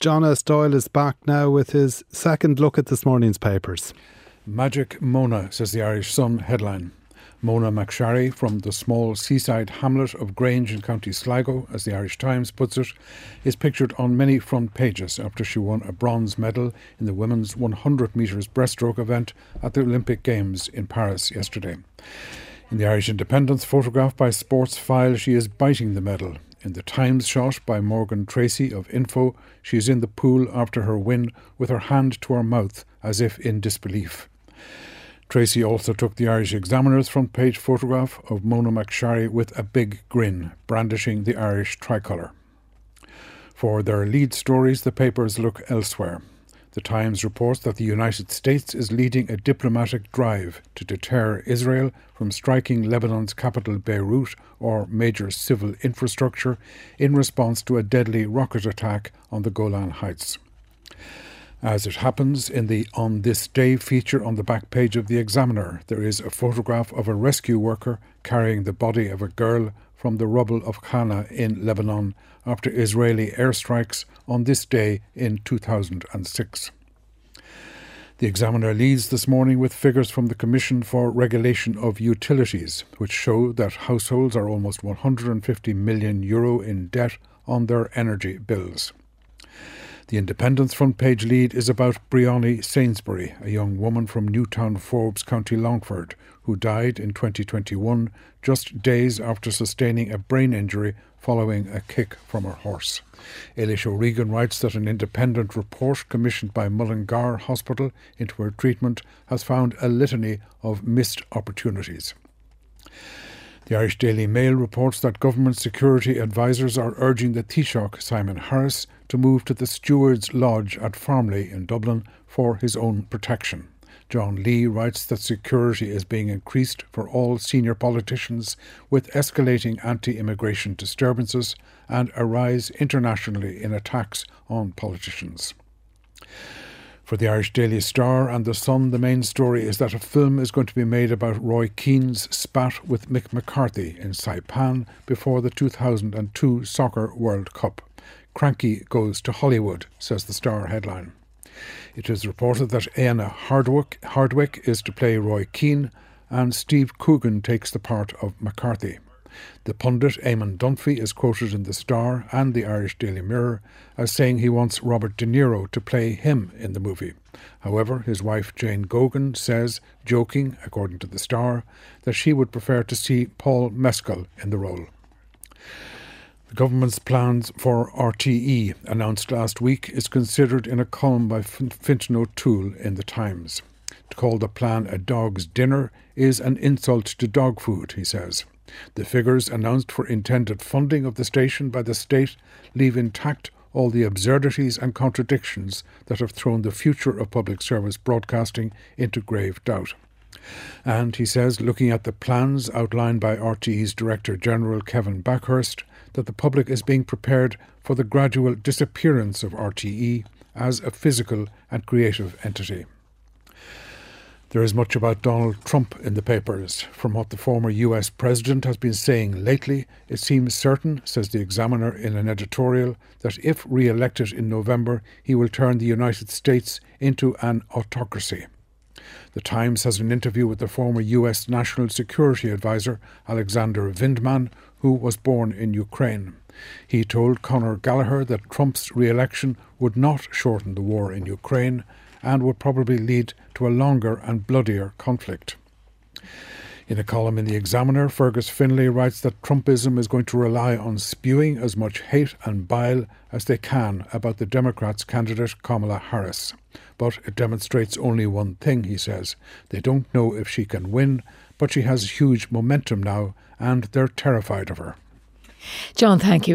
John S. Doyle is back now with his second look at this morning's papers. Magic Mona, says the Irish Sun headline. Mona McSharry from the small seaside hamlet of Grange in County Sligo, as the Irish Times puts it, is pictured on many front pages after she won a bronze medal in the women's 100 metres breaststroke event at the Olympic Games in Paris yesterday. In the Irish Independent's photograph by Sports File, she is biting the medal. In the Times shot by Morgan Tracy of Info, she is in the pool after her win with her hand to her mouth as if in disbelief. Tracy also took the Irish Examiner's front page photograph of Mona McSharry with a big grin, brandishing the Irish tricolour. For their lead stories, the papers look elsewhere. The Times reports that the United States is leading a diplomatic drive to deter Israel from striking Lebanon's capital Beirut or major civil infrastructure in response to a deadly rocket attack on the Golan Heights. As it happens, in the On This Day feature on the back page of the Examiner, there is a photograph of a rescue worker carrying the body of a girl from the rubble of Khana in Lebanon after Israeli airstrikes on this day in 2006. The Examiner leads this morning with figures from the Commission for Regulation of Utilities, which show that households are almost €150 million in debt on their energy bills. The Independent's front page lead is about Briony Sainsbury, a young woman from Newtown Forbes, County Longford, who died in 2021, just days after sustaining a brain injury following a kick from her horse. Eilish O'Regan writes that an independent report commissioned by Mullingar Hospital into her treatment has found a litany of missed opportunities. The Irish Daily Mail reports that government security advisers are urging the Taoiseach, Simon Harris, to move to the Steward's Lodge at Farmley in Dublin for his own protection. John Lee writes that security is being increased for all senior politicians with escalating anti-immigration disturbances and a rise internationally in attacks on politicians. For the Irish Daily Star and The Sun, the main story is that a film is going to be made about Roy Keane's spat with Mick McCarthy in Saipan before the 2002 Soccer World Cup. Cranky goes to Hollywood, says the Star headline. It is reported that Aina Hardwick is to play Roy Keane and Steve Coogan takes the part of McCarthy. The pundit Eamon Dunphy is quoted in the Star and the Irish Daily Mirror as saying he wants Robert De Niro to play him in the movie. However, his wife Jane Gogan says, joking, according to the Star, that she would prefer to see Paul Mescal in the role. The government's plans for RTE, announced last week, is considered in a column by Fintan O'Toole in the Times. To call the plan a dog's dinner is an insult to dog food, he says. The figures announced for intended funding of the station by the state leave intact all the absurdities and contradictions that have thrown the future of public service broadcasting into grave doubt. And, he says, looking at the plans outlined by RTE's Director General Kevin Backhurst, that the public is being prepared for the gradual disappearance of RTE as a physical and creative entity. There is much about Donald Trump in the papers. From what the former US president has been saying lately, it seems certain, says the Examiner in an editorial, that if re-elected in November, he will turn the United States into an autocracy. The Times has an interview with the former US National Security Advisor, Alexander Vindman, who was born in Ukraine. He told Conor Gallagher that Trump's re-election would not shorten the war in Ukraine and would probably lead to a longer and bloodier conflict. In a column in the Examiner, Fergus Finlay writes that Trumpism is going to rely on spewing as much hate and bile as they can about the Democrats' candidate Kamala Harris. But it demonstrates only one thing, he says. They don't know if she can win, but she has huge momentum now, and they're terrified of her. John, thank you.